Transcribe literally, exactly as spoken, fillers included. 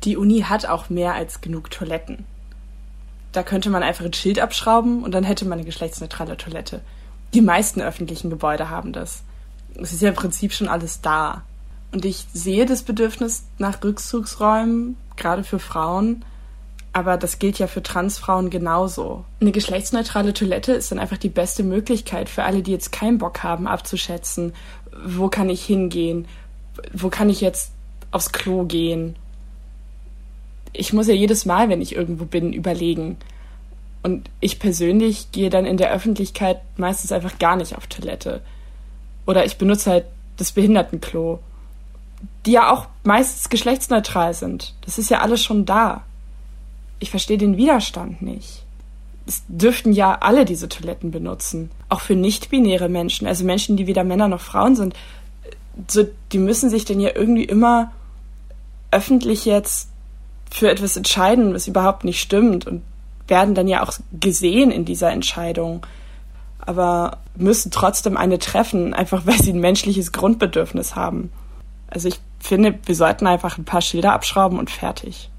die Uni hat auch mehr als genug Toiletten. Da könnte man einfach ein Schild abschrauben und dann hätte man eine geschlechtsneutrale Toilette. Die meisten öffentlichen Gebäude haben das. Es ist ja im Prinzip schon alles da. Und ich sehe das Bedürfnis nach Rückzugsräumen, gerade für Frauen, aber das gilt ja für Transfrauen genauso. Eine geschlechtsneutrale Toilette ist dann einfach die beste Möglichkeit für alle, die jetzt keinen Bock haben, abzuschätzen, wo kann ich hingehen, wo kann ich jetzt aufs Klo gehen. Ich muss ja jedes Mal, wenn ich irgendwo bin, überlegen. Und ich persönlich gehe dann in der Öffentlichkeit meistens einfach gar nicht auf Toilette. Oder ich benutze halt das Behindertenklo, die ja auch meistens geschlechtsneutral sind. Das ist ja alles schon da. Ich verstehe den Widerstand nicht. Es dürften ja alle diese Toiletten benutzen. Auch für nicht-binäre Menschen, also Menschen, die weder Männer noch Frauen sind. So, die müssen sich denn ja irgendwie immer öffentlich jetzt für etwas entscheiden, was überhaupt nicht stimmt und werden dann ja auch gesehen in dieser Entscheidung, aber müssen trotzdem eine treffen, einfach weil sie ein menschliches Grundbedürfnis haben. Also ich finde, wir sollten einfach ein paar Schilder abschrauben und fertig.